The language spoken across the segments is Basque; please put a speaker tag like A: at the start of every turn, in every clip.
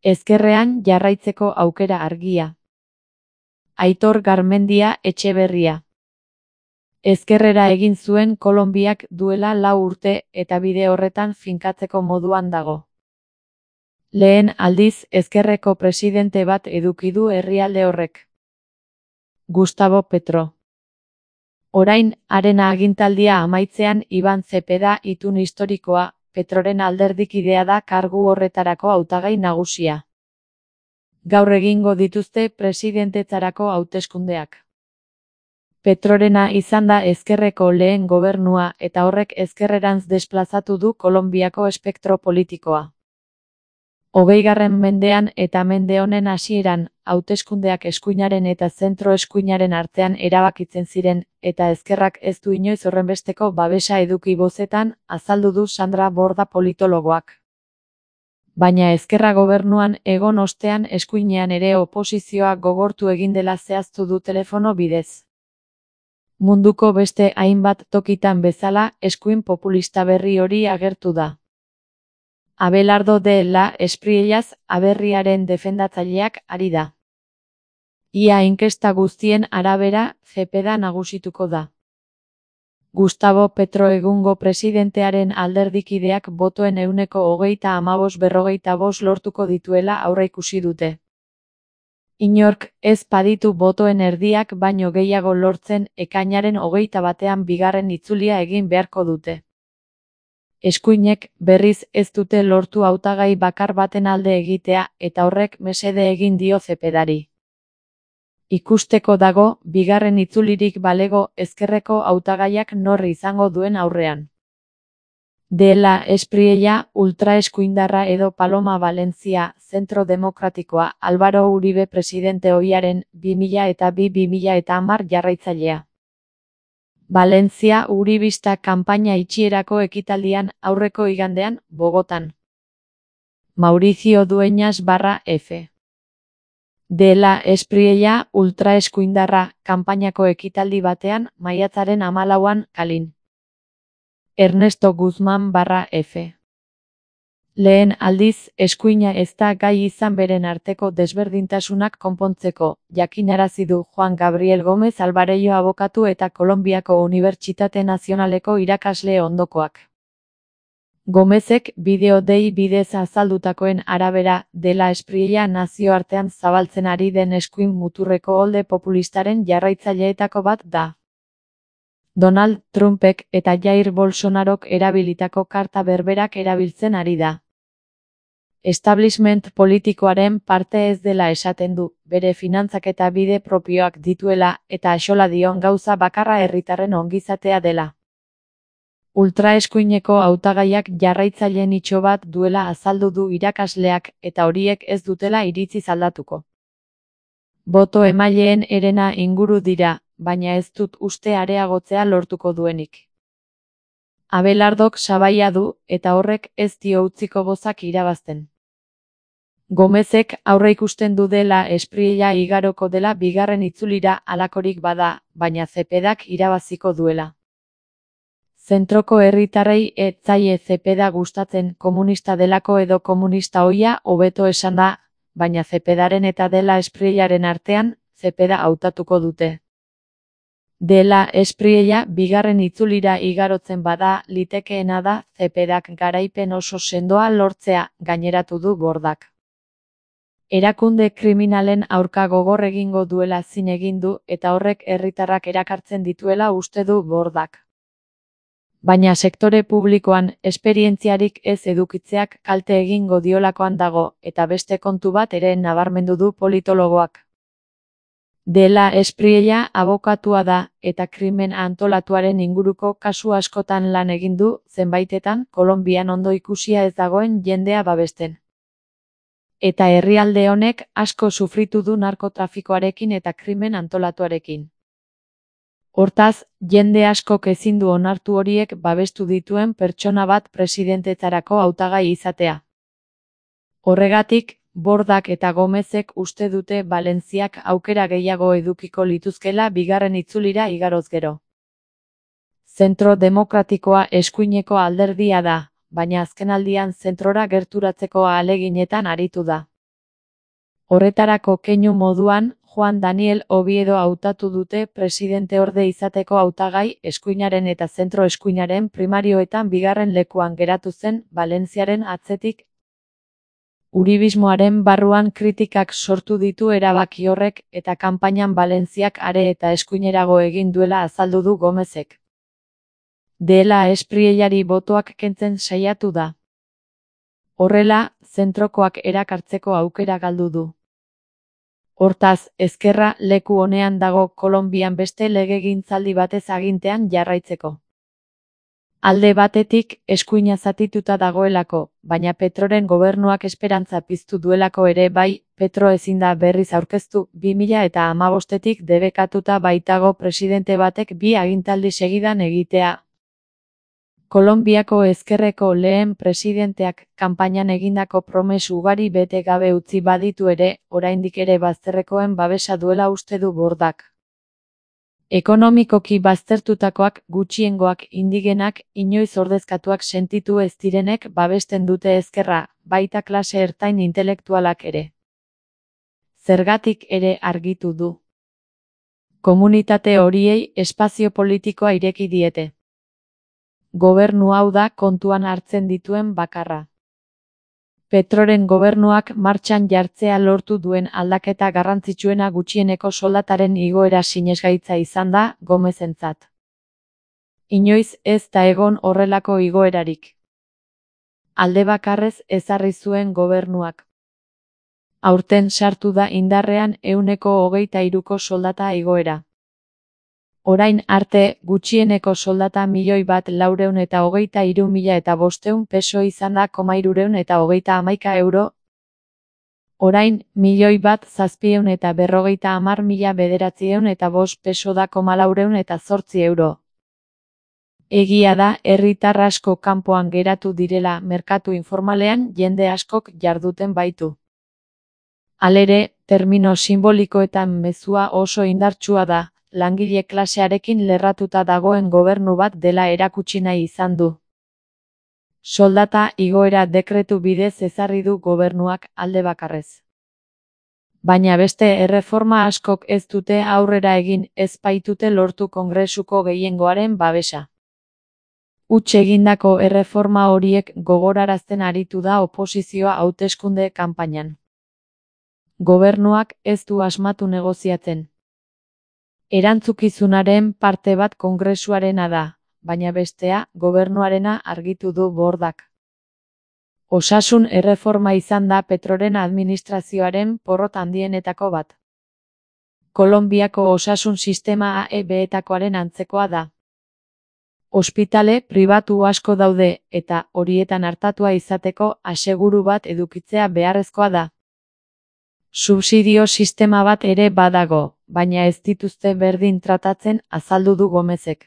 A: Ezkerrean jarraitzeko aukera argia. Aitor Garmendia Etxeberria. Ezkerrera egin zuen Kolonbiak duela 4 urte eta bide horretan finkatzeko moduan dago. Lehen aldiz ezkerreko presidente bat eduki du herrialde horrek. Gustavo Petro. Orain, haren agintaldia amaitzean Iban Zepeda itun historikoa, Petroren alderdikidea da kargu horretarako hautagai nagusia. Gaur egingo dituzte presidentetzarako hauteskundeak. Petrorena izan da ezkerreko lehen gobernua eta horrek ezkerrerantz desplazatu du Kolonbiako espektro politikoa. 20. mendean eta mende honen hasieran, hauteskundeak eskuinaren eta zentro eskuinaren artean erabakitzen ziren, eta ezkerrak ez du inoiz horrenbesteko babesa eduki bozetan, azaldu du Sandra Borda politologoak. Baina ezkerra gobernuan egon ostean eskuinean ere oposizioa gogortu egin dela zehaztu du telefono bidez. Munduko beste hainbat tokitan bezala, eskuin populista berri hori agertu da. Abelardo de la Espriellaz aberriaren defendatzaileak ari da. Ia inkesta guztien arabera, Zepeda nagusituko da. Gustavo Petro egungo presidentearen alderdikideak botoen 35-45% lortuko dituela aurreikusi dute. Inork ez baditu botoen erdiak baino gehiago lortzen ekainaren 21ean bigarren itzulia egin beharko dute. Eskuinek berriz ez dute lortu hautagai bakar baten alde egitea eta horrek mesede egin dio Zepedari. Ikusteko dago, bigarren itzulirik balego ezkerreko hautagaiak nor izango duen aurrean. De la Espriella, ultraeskuindarra edo Paloma Valencia, zentro demokratikoa, Álvaro Uribe presidente ohiaren 2002-2010 jarraitzailea. Valencia uribista kanpaina itxierako ekitaldian aurreko igandean, Bogotan. Mauricio Dueñas /F. De la Espriella ultraeskuindarra kanpainako ekitaldi batean maiatzaren 14an Kalin. Ernesto Guzmán /F. Lehen aldiz, eskuina ez da gai izan beren arteko desberdintasunak konpontzeko, jakinarazi du Juan Gabriel Gómez Alvarello abokatu eta Kolonbiako Unibertsitate Nazionaleko irakasle ondokoak. Gomezek bideo-dei bidez azaldutakoen arabera, De la Espriella nazioartean zabaltzen ari den eskuin muturreko olde populistaren jarraitzaileetako bat da. Donald Trumpek eta Jair Bolsonarok erabilitako karta berberak erabiltzen ari da. Establishment politikoaren parte ez dela esaten du, bere finantzak eta bide propioak dituela eta axola dion gauza bakarra herritarren ongizatea dela. Ultraeskuineko hautagaiak jarraitzaileen itxo bat duela azaldu du irakasleak eta horiek ez dutela iritziz aldatuko. Boto emaileen herena inguru dira, baina ez dut uste areagotzea lortuko duenik. Abelardok sabaia du eta horrek ez dio utziko bozak irabazten. Gomezek aurreikusten du De la Espriella igaroko dela bigarren itzulira halakorik bada, baina Zepedak irabaziko duela. Zentroko herritarrei ez zaie Zepeda gustatzen komunista delako edo komunista ohia hobeto esan da, baina Zepedaren eta De la Espriellaren artean, Zepeda hautatuko dute. De la Espriella bigarren itzulira igarotzen bada, litekeena da Zepedak garaipen oso sendoa lortzea, gaineratu du Bordak. Erakunde kriminalen aurka gogor egingo duela zin egin du eta horrek herritarrak erakartzen dituela uste du Bordak. Baina sektore publikoan esperientziarik ez edukitzeak kalte egingo diolakoan dago eta beste kontu bat ere nabarmendu du politologoak. De la Espriella abokatua da eta krimen antolatuaren inguruko kasu askotan lan egin du, zenbaitetan Kolonbian ondo ikusia ez dagoen jendea babesten. Eta herrialde honek asko sufritu du narkotrafikoarekin eta krimen antolatuarekin. Hortaz, jende askok ezin du onartu horiek babestu dituen pertsona bat presidentetzarako hautagai izatea. Horregatik, Bordak eta Gomezek uste dute Valentziak aukera gehiago edukiko lituzkela bigarren itzulira igaroz gero. Zentro demokratikoa eskuineko alderdia da, baina azkenaldian zentrora gerturatzeko ahaleginetan aritu da. Horretarako keinu moduan, Juan Daniel Oviedo hautatu dute presidenteorde izateko hautagai eskuinaren eta zentro eskuinaren primarioetan bigarren lekuan geratu zen Valentziaren atzetik. Uribismoaren barruan kritikak sortu ditu erabaki horrek eta kanpainan Valentziak are eta eskuinerago egin duela azaldu du Gomezek. Dela espriellari botoak kentzen saiatu da. Horrela, zentrokoak erakartzeko aukera galdu du. Hortaz, ezkerra leku honean dago Kolonbian beste legegintzaldi batez agintean jarraitzeko. Alde batetik, eskuina zatituta dagoelako, baina Petroren gobernuak esperantza piztu duelako ere bai, Petro ezin da berriz aurkeztu, 2015etik debekatuta baitago presidente batek 2 agintaldi segidan egitea. Kolonbiako ezkerreko lehen presidenteak kanpainan egindako promesu ugari bete gabe utzi baditu ere, oraindik ere bazterrekoen babesa duela uste du Bordak. Ekonomikoki baztertutakoak, gutxiengoak, indigenak, inoiz ordezkatuak sentitu ez direnek babesten dute ezkerra, baita klase ertain intelektualak ere. Zergatik ere argitu du. Komunitate horiei espazio politikoa ireki diete. Gobernu hau da kontuan hartzen dituen bakarra. Petroren gobernuak martxan jartzea lortu duen aldaketa garrantzitsuena gutxieneko soldataren igoera sinesgaitza izan da Gomezentzat. Inoiz ez da egon horrelako igoerarik. Alde bakarrez ezarri zuen gobernuak. Aurten sartu da indarrean 123ko soldata igoera. Orain arte, gutxieneko soldata 1.423.500 peso izan da 311 euro. Orain, 1.750.905 peso da 408 euro. Egia da, herritar asko kanpoan geratu direla merkatu informalean jende askok jarduten baitu. Halere, termino simbolikoetan mezua oso indartsua da. Langile klasearekin lerratuta dagoen gobernu bat dela erakutsi nahi izan du. Soldata igoera dekretu bidez ezarri du gobernuak alde bakarrez. Baina beste erreforma askok ez dute aurrera egin, ez baitute lortu Kongresuko gehiengoaren babesa. Huts egindako erreforma horiek gogorarazten aritu da oposizioa hauteskunde kanpainan. Gobernuak ez du asmatu negoziatzen. Erantzukizunaren parte bat Kongresuarena da, baina bestea gobernuarena argitu du Bordak. Osasun erreforma izan da Petroren administrazioaren porrot handienetako bat. Kolonbiako osasun sistema AEB-etakoaren antzekoa da. Ospitale pribatu asko daude eta horietan artatua izateko aseguru bat edukitzea beharrezkoa da. Subsidio sistema bat ere badago, baina ez dituzte berdin tratatzen azaldu du Gomezek.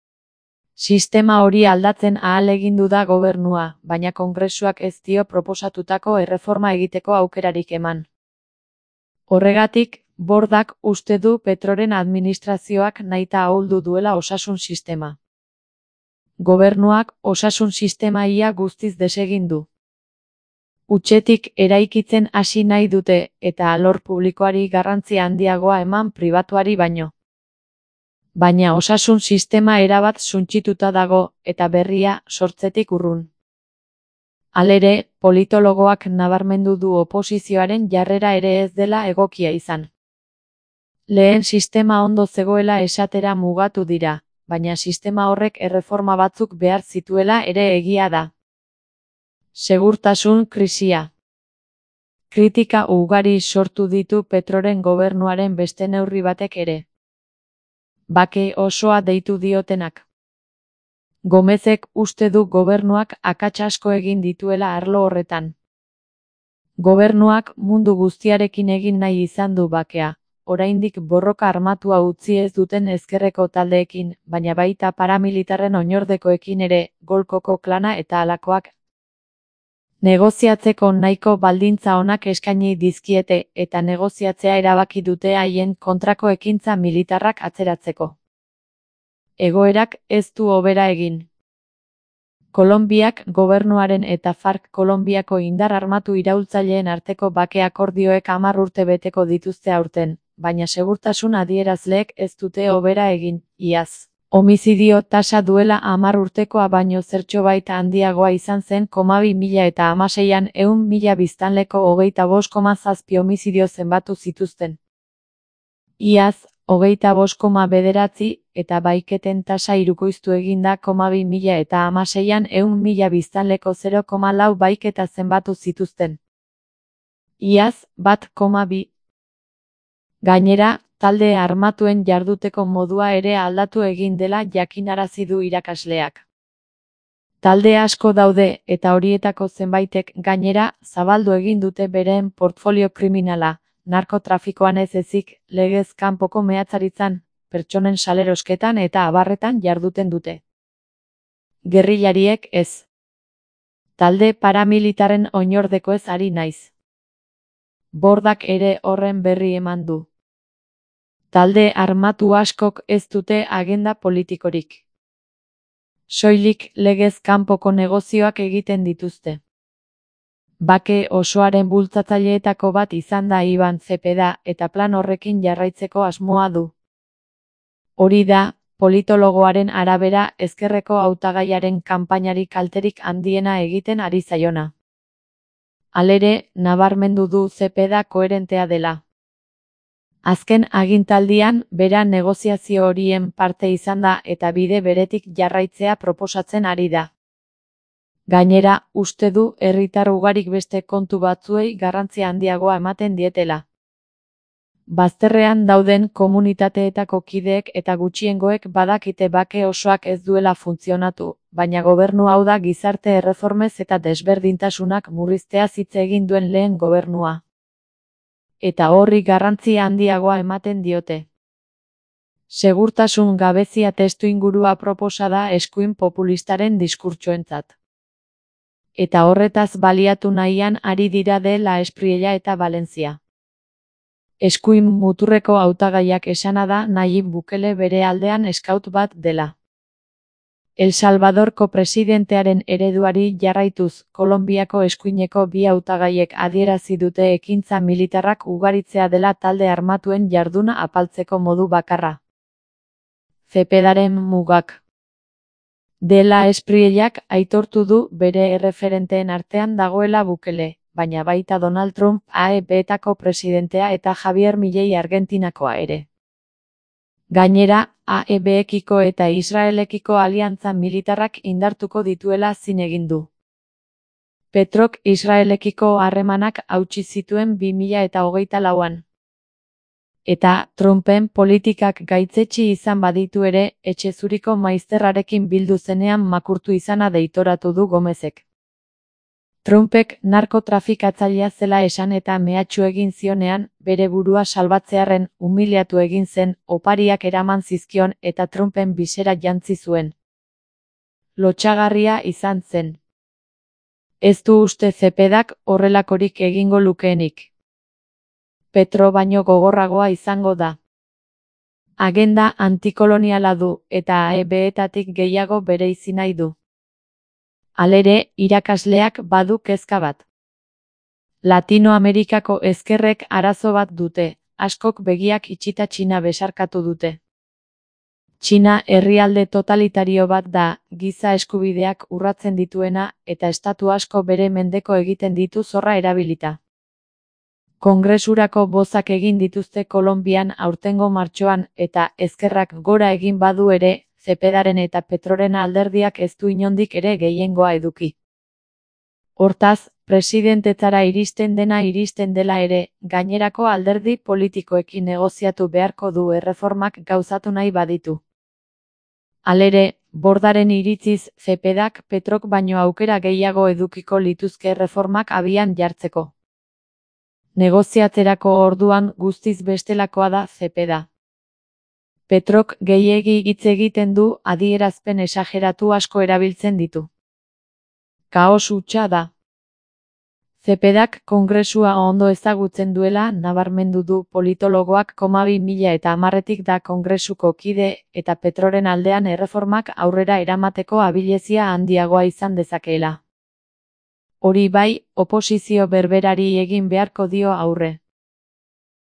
A: Sistema hori aldatzen ahalegindu da gobernua, baina Kongresuak ez dio proposatutako erreforma egiteko aukerarik eman. Horregatik, Bordak uste du Petroren administrazioak nahita ahuldu duela osasun sistema. Gobernuak osasun sistema ia guztiz desegin du. Hutsetik eraikitzen hasi nahi dute eta alor publikoari garrantzia handiagoa eman pribatuari baino. Baina osasun sistema erabat suntsituta dago eta berria sortzetik urrun. Halere, politologoak nabarmendu du oposizioaren jarrera ere ez dela egokia izan. Lehen sistema ondo zegoela esatera mugatu dira, baina sistema horrek erreforma batzuk behar zituela ere egia da. Segurtasun krisia. Kritika ugari sortu ditu Petroren gobernuaren beste neurri batek ere. Bake osoa deitu diotenak. Gomezek uste du gobernuak akats asko egin dituela arlo horretan. Gobernuak mundu guztiarekin egin nahi izan du bakea, oraindik borroka armatua utzi ez duten ezkerreko taldeekin, baina baita paramilitarren oinordekoekin ere, Golkoko klana eta halakoak. Negoziatzeko nahiko baldintza onak eskaini dizkiete eta negoziatzea erabaki dute haien kontrako ekintza militarrak atzeratzeko. Egoerak ez du hobera egin. Kolonbiak gobernuaren eta FARC Kolonbiako indar armatu iraultzaileen arteko bake akordioek 10 urte beteko dituzte aurten, baina segurtasun adierazleek ez dute hobera egin, iaz. Homizidio tasa duela 10 urtekoa baino zertxobait handiagoa izan zen 2016an 100.000 biztanleko 25,7 homizidio zenbatu zituzten. Iaz, 25,9 eta baiketen tasa hirukoiztu eginda 2016an 100.000 biztanleko 0,4 baiketa zenbatu zituzten. Iaz, 1,2. Gainera, talde armatuen jarduteko modua ere aldatu egin dela jakinarazi du irakasleak. Talde asko daude eta horietako zenbaitek gainera zabaldu egin dute beren portfolio kriminala, narkotrafikoan ez ezik, legez kanpoko mehatzaritzan, pertsonen salerosketan eta abarretan jarduten dute. Gerrillariek ez. Talde paramilitaren oinordekoez ari naiz. Bordak ere horren berri eman du. Talde armatu askok ez dute agenda politikorik. Soilik legez kanpoko negozioak egiten dituzte. Bake osoaren bultzatzaileetako bat izan da Iban Zepeda eta plan horrekin jarraitzeko asmoa du. Hori da, politologoaren arabera ezkerreko hautagaiaren kanpainari kalterik handiena egiten ari zaiona. Halere, nabarmendu du Zepeda koherentea dela. Azken agintaldian, bera negoziazio horien parte izan da eta bide beretik jarraitzea proposatzen ari da. Gainera, uste du herritar ugarik beste kontu batzuei garrantzia handiagoa ematen dietela. Bazterrean dauden komunitateetako kideek eta gutxiengoek badakite bake osoak ez duela funtzionatu, baina gobernu hau da gizarte erreformez eta desberdintasunak murrizteaz hitz egin duen lehen gobernua. Eta horri garrantzia handiagoa ematen diote. Segurtasun gabezia testuingurua proposa da eskuin populistaren diskurtsoentzat. Eta horretaz baliatu nahian ari dira de La Espriella eta Valencia. Eskuin muturreko hautagaiak esana da Nayib Bukele bere aldean eskaut bat dela. El Salvadorko presidentearen ereduari jarraituz, Kolonbiako eskuineko bi hautagaiek adierazi dute ekintza militarrak ugaritzea dela talde armatuen jarduna apaltzeko modu bakarra. Zepedaren mugak. De La Espriellak aitortu du bere erreferenteen artean dagoela Bukele, baina baita Donald Trump AEB-etako presidentea eta Javier Milei Argentinakoa ere. Gainera, AEB-ekiko eta Israelekiko aliantza militarrak indartuko dituela zin egin du. Petrok Israelekiko harremanak hautsi zituen 2024an. Eta Trumpen politikak gaitzetsi izan baditu ere, etxezuriko maizterrarekin bildu zenean makurtu izana deitoratu du Gomezek. Trumpek narkotrafikatzailea zela esan eta mehatxu egin zionean, bere burua salbatzearren umiliatu egin zen, opariak eraman zizkion eta Trumpen bisera jantzi zuen. Lotsagarria izan zen. Ez du uste Zepedak horrelakorik egingo lukeenik. Petro baino gogorragoa izango da. Agenda antikoloniala du eta AEB-etatik gehiago bereizi nahi du. Halere, irakasleak badu kezka bat. Latinoamerikako ezkerrek arazo bat dute, askok begiak itxita Txina besarkatu dute. Txina herrialde totalitario bat da, giza eskubideak urratzen dituena eta estatu asko bere mendeko egiten ditu zorra erabilita. Kongresurako bozak egin dituzte Kolonbian aurtengo martxoan eta ezkerrak gora egin badu ere, Zepedaren eta Petroren alderdiak ez du inondik ere gehiengoa eduki. Hortaz, presidentetzara iristen dela ere, gainerako alderdi politikoekin negoziatu beharko du erreformak gauzatu nahi baditu. Halere, Bordaren iritziz, Zepedak Petrok baino aukera gehiago edukiko lituzke erreformak abian jartzeko. Negoziatzerako orduan guztiz bestelakoa da Zepeda. Petrok gehiegi hitz egiten du adierazpen esageratu asko erabiltzen ditu. Kaos hutsa da. Zepedak kongresua ondo ezagutzen duela nabarmendu du politologoak. 2010etik da kongresuko kide eta Petroren aldean erreformak aurrera eramateko abilezia handiagoa izan dezakeela. Hori bai, oposizio berberari egin beharko dio aurre.